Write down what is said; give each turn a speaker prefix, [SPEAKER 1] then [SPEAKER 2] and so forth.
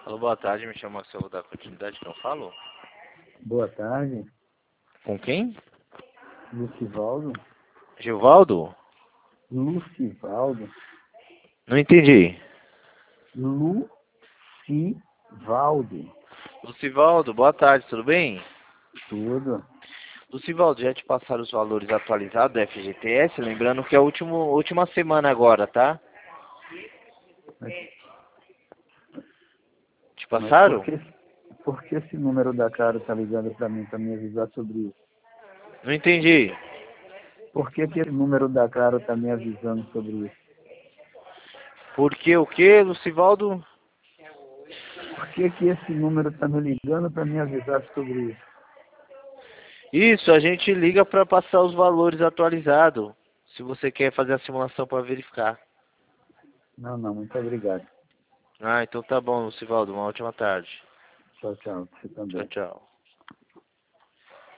[SPEAKER 1] Alô, boa tarde, me chamo Marcelo da continuidade que eu falo.
[SPEAKER 2] Boa tarde,
[SPEAKER 1] Com quem?
[SPEAKER 2] Lucivaldo.
[SPEAKER 1] Gilvaldo?
[SPEAKER 2] Lucivaldo.
[SPEAKER 1] Não entendi.
[SPEAKER 2] Lucivaldo.
[SPEAKER 1] Lucivaldo, boa tarde, tudo bem?
[SPEAKER 2] Tudo.
[SPEAKER 1] Lucivaldo, já te passaram os valores atualizados do FGTS, lembrando que é a última semana agora, tá?
[SPEAKER 2] Mas,
[SPEAKER 1] Te
[SPEAKER 2] mas
[SPEAKER 1] passaram?
[SPEAKER 2] por que esse número da cara tá ligando para mim me avisar sobre isso?
[SPEAKER 1] Não entendi.
[SPEAKER 2] Por que esse número da cara tá me avisando sobre isso?
[SPEAKER 1] Por que o que, Lucivaldo?
[SPEAKER 2] Por que esse número tá me ligando para me avisar sobre isso?
[SPEAKER 1] Isso, a gente liga para passar os valores atualizados. Se você quer fazer a simulação para verificar.
[SPEAKER 2] Não, muito obrigado.
[SPEAKER 1] Ah, então tá bom, Lucivaldo, uma ótima tarde.
[SPEAKER 2] Tchau, tchau. Você
[SPEAKER 1] Tchau,
[SPEAKER 2] também.
[SPEAKER 1] tchau.